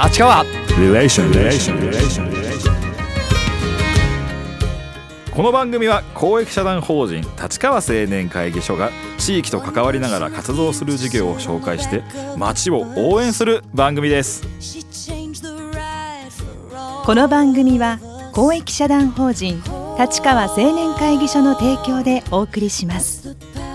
立川リレーション。この番組は公益社団法人立川青年会議所が地域と関わりながら活動する事業を紹介して町を応援する番組です。 この番組は公益社団法人立川青年会議所の提供でお送りします。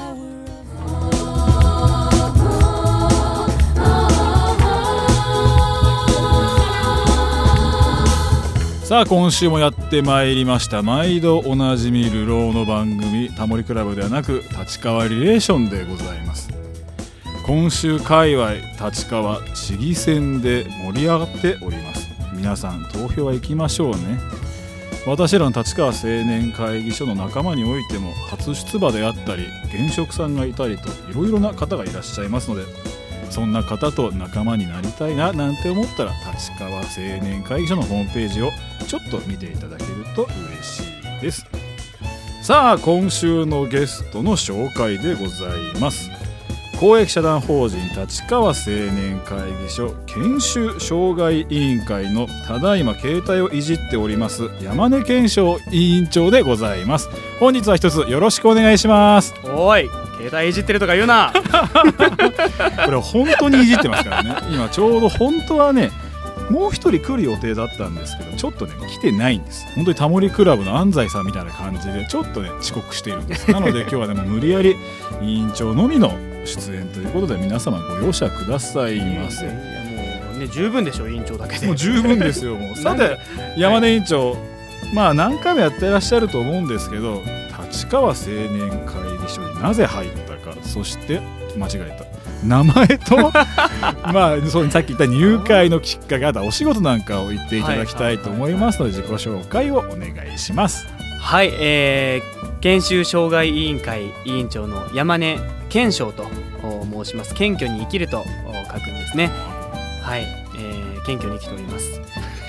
さあ今週もやってまいりました。毎度おなじみ流浪の番組タモリクラブではなく立川リレーションでございます。今週界隈立川市議選で盛り上がっております。皆さん投票は行きましょうね。私らの立川青年会議所の仲間においても初出馬であったり現職さんがいたりといろいろな方がいらっしゃいますので、そんな方と仲間になりたいななんて思ったら立川青年会議所のホームページをちょっと見ていただけると嬉しいです。さあ今週のゲストの紹介でございます。公益社団法人立川青年会議所研修障害委員会のただいま携帯をいじっております山根健翔委員長でございます。本日は一つよろしくお願いします。 おい携帯いじってるとか言うなこれ本当にいじってますからね。今ちょうど本当はねもう一人来る予定だったんですけどちょっとね来てないんです。本当にタモリクラブの安西さんみたいな感じでちょっとね遅刻しているんです。なので今日はねもう無理やり委員長のみの出演ということで皆様ご容赦くださいませ。 いやもうね十分でしょ委員長だけで。 もう十分ですよもうさて山根委員長、まあ何回もやってらっしゃると思うんですけど立川青年会議所になぜ入ったか、そして間違えた名前とまあそうさっき言った入会のきっかけ、あとお仕事なんかを言っていただきたいと思いますので自己紹介をお願いします。 はい、研修障害委員会委員長の山根健翔と申します。謙虚に生きると書くんですね。はい、謙虚に生きております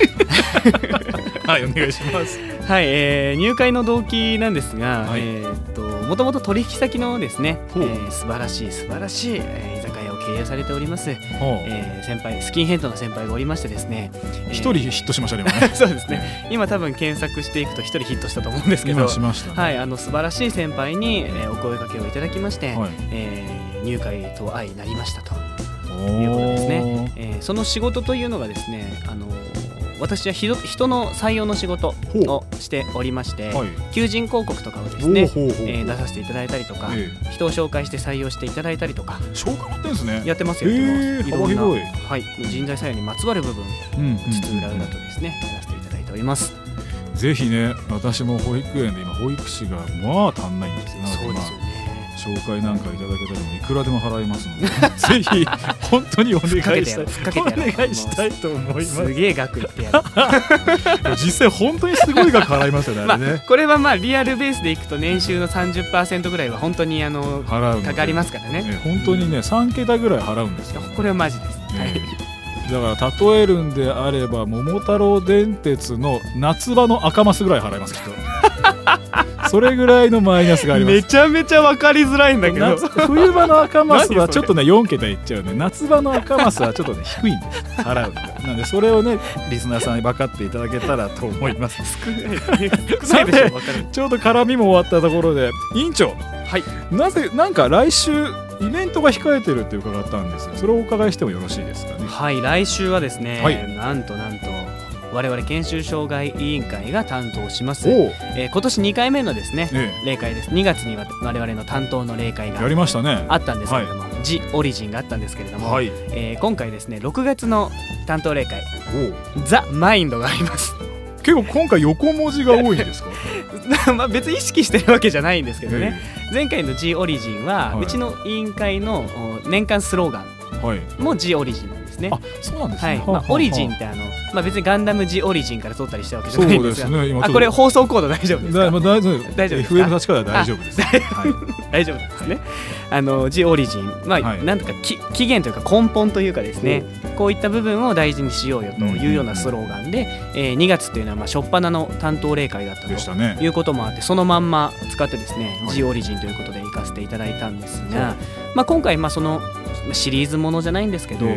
はいお願いします。 はい、入会の動機なんですが、 はいもともと取引先のですね、素晴らしい、居酒屋を経営されております、先輩スキンヘッドの先輩がおりましてですね、 一人ヒットしましたね今ねそうですね、今多分検索していくと一人ヒットしたと思うんですけど、 今しましたね。 はい、素晴らしい先輩に、お声掛けをいただきまして、入会と相なりましたということですね。その仕事というのがですね、私は人の採用の仕事をしておりまして、求人広告とかをですね、出させていただいたりとか、人を紹介して採用していただいたりとか、 紹介もやってるんですね。 やってますよ、 幅広い、 はい、人材採用にまつわる部分、津々浦々とですねやらせていただいております。 ぜひね、私も保育園で今保育士がまあ足んないんですよ。 そうですよね。 紹介なんかいただけたらいくらでも払いますのでぜひ本当にお願いしたいと思います。 すげえ額言ってやる実際本当にすごい額払いますよね、あれね。 これはまあリアルベースでいくと年収の 30% ぐらいは本当にかかりますからね。 本当にね3桁ぐらい払うんですよ。 これはマジです、 だから例えるんであれば桃太郎電鉄の夏場の赤マスぐらい払いますきっとそれぐらいのマイナスがあります。 めちゃめちゃ分かりづらいんだけど冬場の赤マスはちょっとね4桁いっちゃうね。夏場の赤マスはちょっとね低いんです払うなのでそれをねリスナーさんに分かっていただけたらと思います。 少ないでしょ。分かる。 ちょうど絡みも終わったところで委員長、 はい、 なんか来週イベントが控えてるって伺ったんですが、それをお伺いしてもよろしいですかね。 はい、来週はですね、 はい、 なんと我々研修障害委員会が担当します、今年2回目のですね、例会です。2月には我々の担当の例会がやりましたね。 あったんですけれども、ジ・オリジンがあったんですけれども、今回ですね6月の担当例会ザ・マインドがあります。 結構今回横文字が多いんですかまあ別に意識してるわけじゃないんですけどね、前回の G オリジンは、うちの委員会の年間スローガンも G オリジンなんですね。 あ、そうなんですね。 オリジンって別にガンダム G オリジンから取ったりしたわけじゃないんですが、 そうですね、 これ放送コード大丈夫ですか？ 大丈夫です。 FM 立川では大丈夫です。 大丈夫なんですね。G オリジン、なんとか起源というか根本というかですね、こういった部分を大事にしようよというようなスローガンで、2月というのは初っ端の担当例会だったということもあって、そのまんま使ってですね、G オリジンということで行かせていただいたんですが、今回そのシリーズものじゃないんですけど、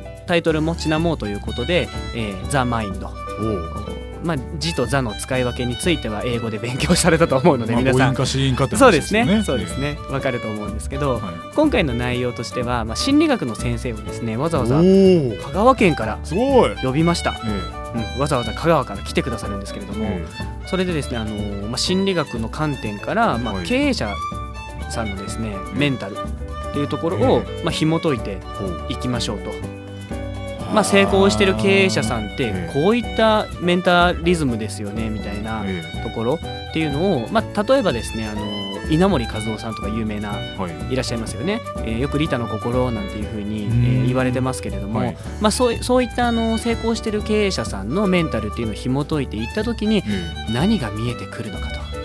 タイトルもちなもうということで、ザ・マインド、字と座の使い分けについては英語で勉強されたと思うので、皆さん母音か子音かって話ですよね。そうですね、分かると思うんですけど、今回の内容としては、心理学の先生をですねわざわざ香川県から呼びました。わざわざ香川から来てくださるんですけれども、それでですね心理学の観点から、経営者さんのですねメンタルっていうところを、紐解いていきましょうと。成功してる経営者さんってこういったメンタリズムですよねみたいなところっていうのを、例えばですね稲盛和夫さんとか有名ないらっしゃいますよね。よく利他の心なんていうふうに言われてますけれども、そういった成功してる経営者さんのメンタルっていうのを紐解いていった時に何が見えてくるのかと。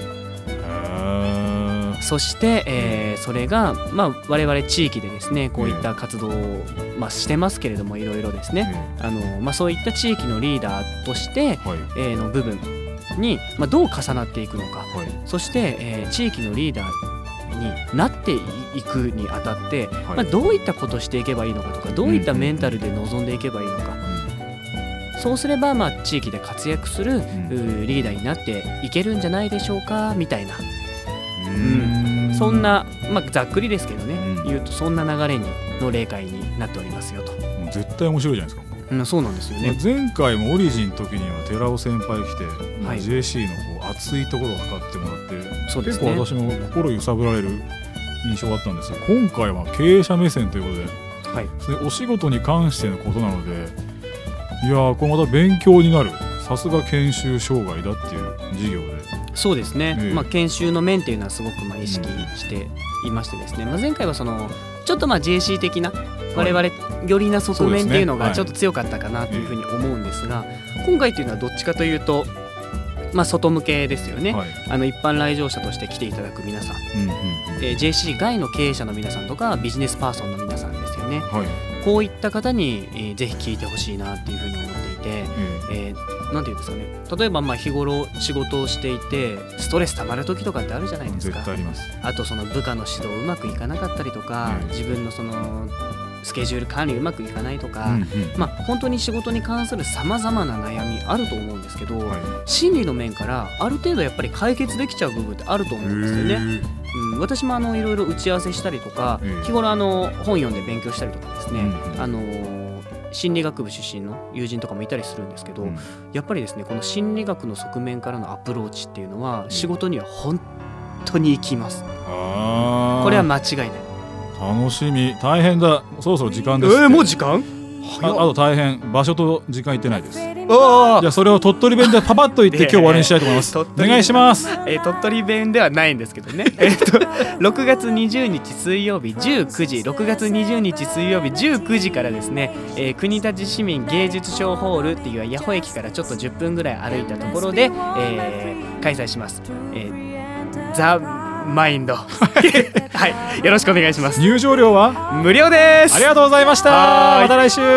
そして、それが、我々地域でですねこういった活動を、してますけれどもいろいろですね、そういった地域のリーダーとして、の部分に、どう重なっていくのか、そして、地域のリーダーになっていくにあたって、どういったことをしていけばいいのかとか、どういったメンタルで臨んでいけばいいのか、そうすれば、地域で活躍するリーダーになっていけるんじゃないでしょうかみたいな。そんな、ざっくりですけどね、言うとそんな流れの例会になっておりますよと。 絶対面白いじゃないですか。 そうなんですよね。 前回もオリジンの時には寺尾先輩来て、JC の熱いところを測ってもらって、 そうですね、 結構私も心揺さぶられる印象があったんですが、今回は経営者目線ということで、それお仕事に関してのことなので、いやーこれまた勉強になる。さすが研修障害だっていう授業で。 そうですね、研修の面っていうのはすごく意識していましてですね、前回はそのちょっとJC 的な我々寄りな側面っていうのがちょっと強かったかなというふうに思うんですが、今回というのはどっちかというと外向けですよね。一般来場者として来ていただく皆さん、JC 外の経営者の皆さんとかビジネスパーソンの皆さんですよね。こういった方に、ぜひ聞いてほしいなっていうふうに思っていて、なんていうんですかね、例えば日頃仕事をしていてストレス溜まる時とかってあるじゃないですか。 絶対あります。 あとその部下の指導うまくいかなかったりとか、自分のそのスケジュール管理うまくいかないとか、本当に仕事に関するさまざまな悩みあると思うんですけど、心理の面からある程度やっぱり解決できちゃう部分ってあると思うんですよね。私もいろいろ打ち合わせしたりとか、日頃本読んで勉強したりとかですね、心理学部出身の友人とかもいたりするんですけど、やっぱりですねこの心理学の側面からのアプローチっていうのは仕事には本当に生きます。これは間違いない。 楽しみ。大変だ。そろそろ時間です。 もう時間？ あと大変。場所と時間言ってないです。じゃあそれを鳥取弁でパパッと言って今日終わりにしたいと思います。お願いします。 鳥取弁ではないんですけどね。6月20日水曜日19時、6月20日水曜日19時からですね、国立市民芸術ショーホールっていう八穂駅からちょっと10分ぐらい歩いたところで、開催します。ザ・マインド。はい、よろしくお願いします。 入場料は無料です。 ありがとうございました。また来週。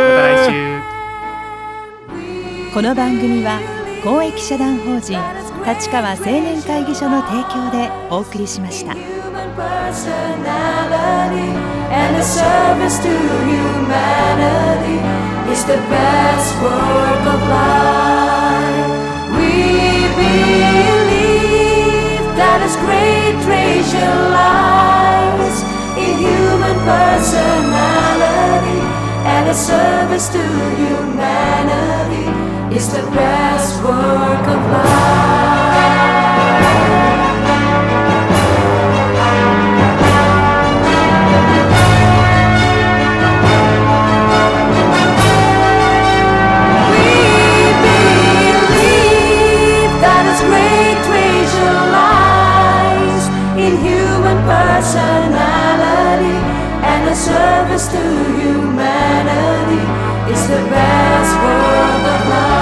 この番組は公益社団法人立川青年会議所の提供でお送りしました。 It's the best work of life. We believe that His great treasure lies in human personality, and the service to humanity is the best work of life.